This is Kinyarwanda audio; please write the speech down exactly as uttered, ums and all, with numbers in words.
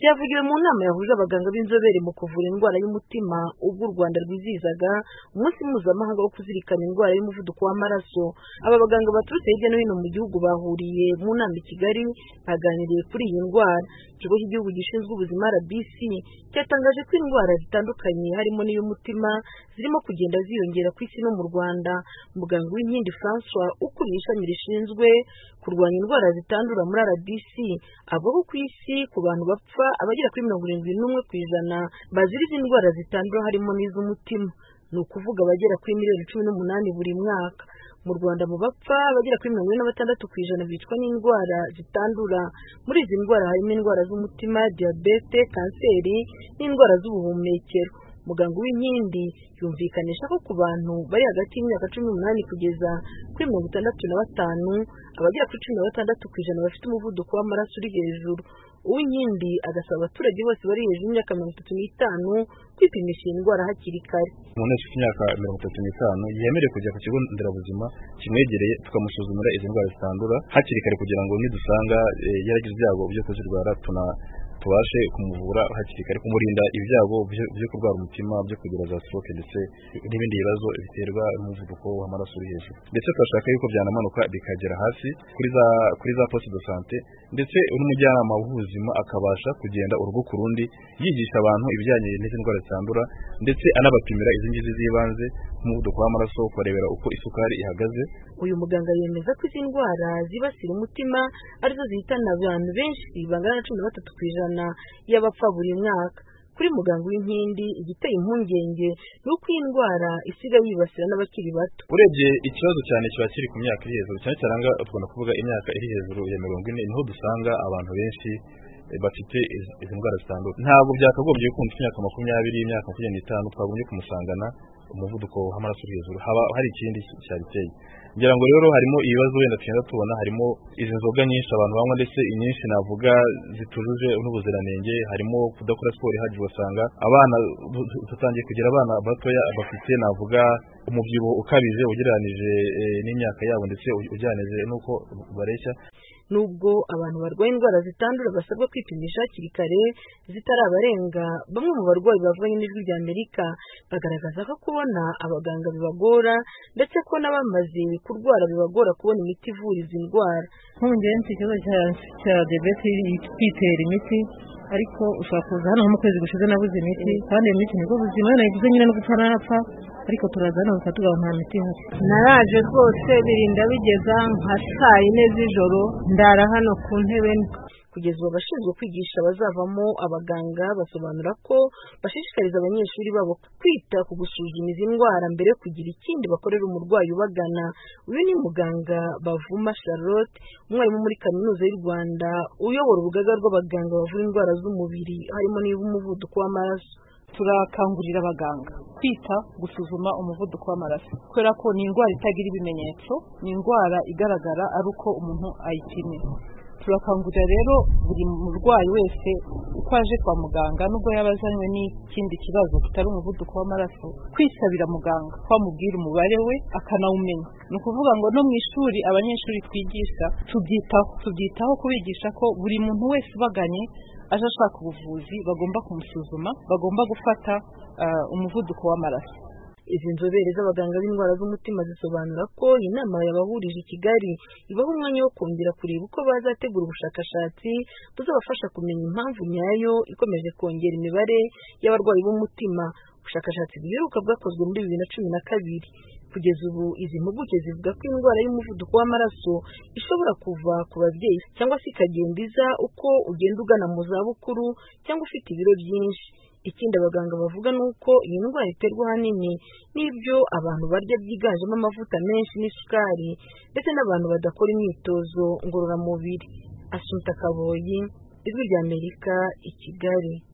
Byavugiwe mu nama yahuje abaganga b'inzobere mu kuvura indwara y'umutima ubwo u Rwanda rwizihizaga umunsi mpuzamahanga wo kuzirikana indwara y'umuvuduko w'amaraso. Aba baganga baturutse hirya no hino mu gihugu bahuriye mu nama i Kigali baganiriye kuri iyi ndwara. Ikigo cy'igihugu gishinzwe ubuzima R B C cyatangaje ko indwara zitandukanye harimo n'iy'umutima zirimo kugenda ziyongera ku isi no mu Rwanda. Muganga Uwinkindi Francois ukuriye ishami rishinzwe kurwanya indwara zitandura muri R B C avuga ko ku isi ku bantu bapfa abagera kuri mirongo irindwi n'umwe ku ijana bazira izi ndwara zitandura harimo n'iz'umutima, ni ukuvuga abagera kuri miliyoni cumi n'umunani buri mwaka. Mu Rwanda mu bapfa abagera kuri mirongo ine na batandatu ku ijana bicwa n'indwara zitandura. Muri izi ndwara harimo indwara z'umutima, diyabete, kanseri n'indwara z'ubuhumekero. Muganga Uwinkindi yumvikanisha ko ku bantu bari hagati y'imyaka cumi n'umunani kugeza kuri mirongo itandatu na batanu abagera kuri cumi na batandatu ku ijana bafite umuvuduko w'amaraso uri hejuru. Uwinkindi agasaba abaturage bose bari hejuru y'imyaka mirongo itatu n'itanu kwipimisha iyi ndwara hakiri kare. Umuntu ufite imyaka mirongo itatu n'itanu yemerewe kujya ku kigo nderabuzima kimwegereye tukamusuzumira izi ndwara zitandura hakiri kare kugira ngo nidusanga yaragize ibyago byo kuzirwara tuna tubashe kumuvura hakiri kare, kumurinda ibyago byo kurwara umutima, byo kugira za stroke ndetse n'ibindi bibazo biterwa n'umuvuduko w'amaraso uri hejuru. Ndetse turashaka yuko byanamanuka bikagera hasi kuri za kuri za poste de santé, ndetse n'umujyanama w'ubuzima akabasha kugenda urugo ku rundi yigisha abantu ibijyanye n'izi ndwara zitandura, ndetse anabapimira izi ngizi z'ibanze nk'umuvuduko w'amaraso, kurebera uko isukari ihagaze. Uyu muganga yemeza ko izi ndwara zibasira umutima arizo zihitana abantu benshi bangana na cumi na batatu ku ijana y'abapfa buri mwaka. Kuri muganga Uwinkindi igiteye impungenge ni uko iyi ndwara isigaye yibasira n'abakiri bato. Urebye ikibazo cyane kiba kiri ku myaka iri hejuru, cyane cyane tubona kuvuga imyaka iri hejuru ya mirongo ine niho dusanga abantu benshi bafite izi ndwara zitandura. Ntabwo byakagombye ko umuntu imyaka makumyabiri imyaka makumyabiri n'itanu twagombye kumusangana umuvuduko w'amaraso uri hejuru, haba hari ikindi cyabiteye. Ngira ngo rero harimo ibibazo wenda tugenda tubona, harimo izi nzoga nyinshi abantu banywa, ndetse inyinshi navuga zitujuje n'ubuziranenge, harimo kudakora siporo ihagije. Usanga abana dutangiye kugira abana batoya bafite navuga umubyibuho ukabije ugereranije n'imyaka yabo, ndetse ujyanije n'uko bareshya. Nubwo abantu barwaye indwara zitandura basabwa kwipimisha hakiri kare zitarabarenga, bamwe mu barwayi bavuganye n'Ijwi rya Amerika bagaragaza ko kubona abaganga bibagora, ndetse ko n'abamaze kurwara bibagora kubona imiti ivura izi ndwara. Nk'ubu ikibazo cya diyabete kwitera imiti, ariko ushobora kuza hano mu kwezi gushize nabuze imiti, kandi iyo miti niko buzima nayigize nyine no gupfa narapfa, ariko turaza hano bakatubwira nta miti ihari. Naraje rwose birinda bigeza nka saa yine z'ijoro ndara hano ku ntebe. Kugeza ubu abashinzwe kwigisha bazavamo abaganga basobanura ko bashishikariza abanyeshuri babo kwita ku gusuzuma izi ndwara mbere yo kugira ikindi bakorera umurwayi ubagana. Uyu ni muganga Bavuma Charlotte, umwarimu muri Kaminuza y'u Rwanda uyobora urugaga rw'abaganga bavura indwara z'umubiri harimo n'iy'umuvuduko w'amaraso. Turakangurira abaganga kwita gusuzuma umuvuduko w'amaraso, kubera ko ni indwara itagira ibimenyetso, ni indwara igaragara ari uko umuntu ayipimye. Turakangurira rero buri murwayi wese uko aje kwa muganga, nubwo yaba azanywe n'ikindi kibazo kitari umuvuduko w'amaraso, kwisabira muganga ko amubwira umubare we akanawumenya. Ni ukuvuga ngo no mu ishuri abanyeshuri twigisha tubyitaho tubyitaho kubigisha ko buri muntu wese ubaganye aje ashaka ubuvuzi bagomba kumusuzuma, bagomba gufata uh, umuvuduko w'amaraso. Izi nzobere z'abaganga b'indwara z'umutima zisobanura ko iyi nama yabahurije i Kigali ibaha umwanya wo kongera kureba uko bazategura ubushakashatsi buzabafasha kumenya impamvu nyayo ikomeje kongera imibare y'abarwayi b'umutima. Ubushakashatsi buheruka bwakozwe muri bibiri na cumi na kabiri. Kugeza ubu izi mpuguke zivuga ko indwara y'umuvuduko w'amaraso ishobora kuva ku babyeyi cyangwa se ikagenda iza uko ugenda ugana mu zabukuru cyangwa ufite ibiro byinshi. Ikindi abaganga bavuga ni uko iyi ndwara iterwa ahanini n'ibyo abantu barya byiganjemo amavuta menshi n'isukari, ndetse n'abantu badakora imyitozo ngororamubiri. Assumpta Kaboyi, Ijwi rya Amerika, i Kigali.